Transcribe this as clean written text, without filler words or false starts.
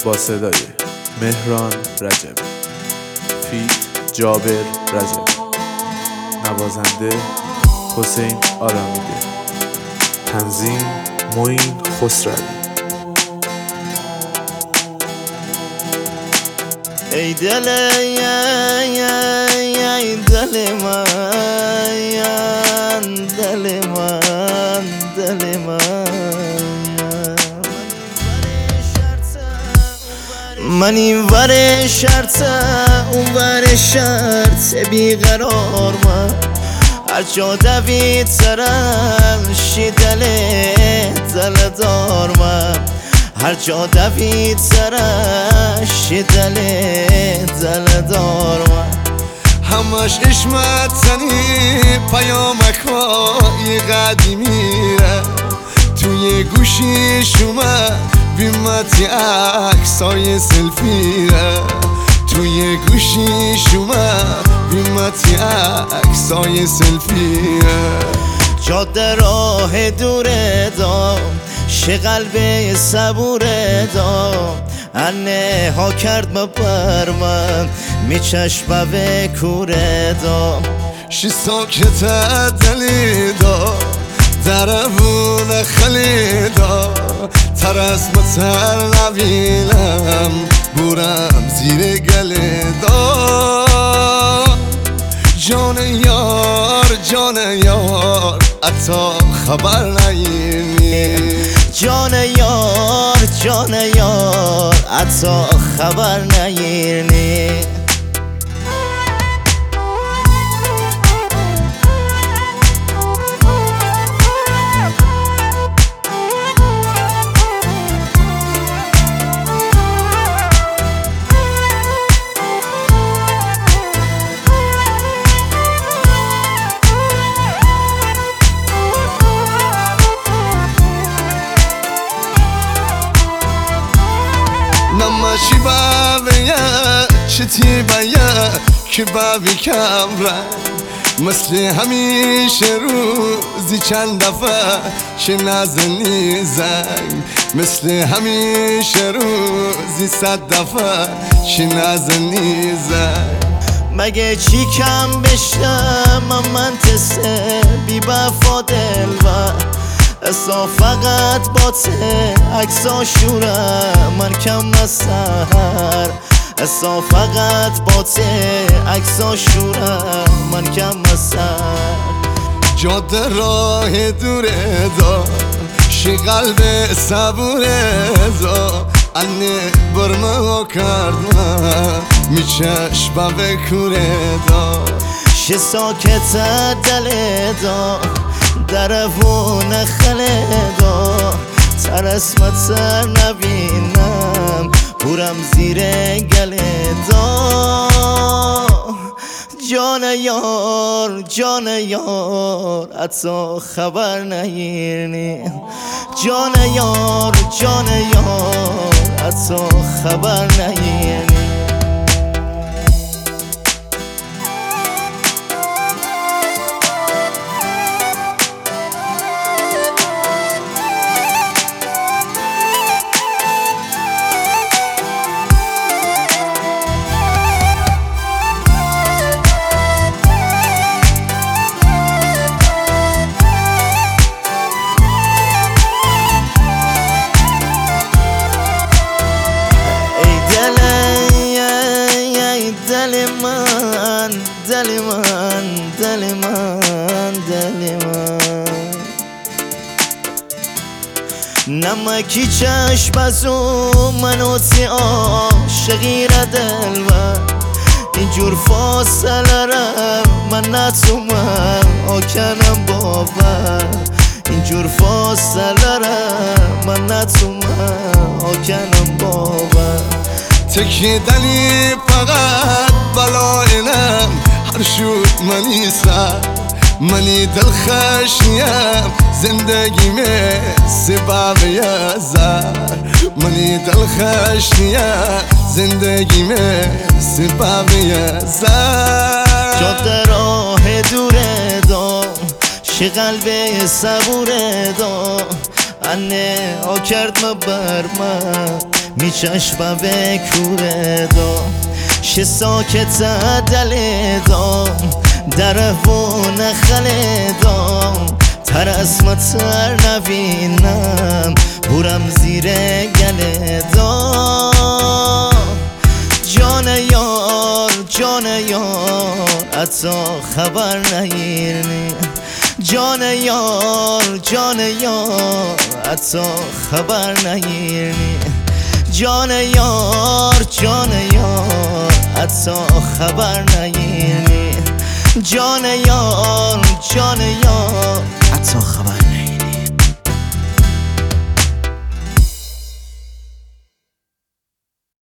با صدای مهران رجبی، فیت جابر رجبی، نوازنده حسین آرامیده، تنظیم معین خسروی. ای دل ای دل من، دل من، دل من، من این ور شرط اون ور شرط بیقرار من، هر جا دوید سرم شی دل دار من، هر جا دوید سرش دل دار من. همش اشمت زنی پیامکای قدیمیره، توی گوشیش اومد بیمتی عکسای سلفیره، توی گوشیش اومد بیمتی عکسای سلفیره. جاده راه دوره دام شه قلب صبوره دام، انه ها کرد مبر من می چشم به کوره دام. شی ساکت دلیدا دربون خلیدا، ترس متر نبینم بورم زیر گلیدا. جان یار اتا خبر نگیرنی، جان یار اتا خبر نگیرنی. نماشی بابیه چتی باید که بابی کم رنگ، مثل همیشه روزی چند دفعه چه نزنی زنگ، مثل همیشه روزی 100 دفعه چه نزنی زنگ. مگه چی کم بشم من تسه بی وفا دلبر، اسا فقط باته عکسا شورم من کم سهر، اسا فقط باته عکسا شورم من کم سهر. جاده راه دوره دا شی قلب صبوره دا، انه برمه کردم می چشم به کوره دا. شی ساکت دل دا دربون خلدا، ترس متر نبینم بورم زیر گلدا. جان یار اتا خبر نگیرنی، جان یار اتا خبر نگیرنی. دل من، دل من، دل من، دل من، نمکی چشم از اون منو تی عاشقی را دل من، اینجور فاصله را من نتومم آکنم باور، اینجور فاصله را من نتومم آکنم باور. تکی دلی فقط بلاینم هر شد منی سر، منی دل خشنیم زندگی سبب یزر، منی دل خشنیم زندگی سبب یزر. جاده راه دوره دام شی قلب صبوره دام، انه ها کرد مبر من میچشم به کوره دام شه ساکت دل دام دره و نخله دام تر اسمتر نبینم برم زیر گل دام جان یار حتی خبر نگیرنی جان یار حتی خبر نگیرنی جان یار حتی خبر نگیرنی جان یار حتی خبر نگیرنی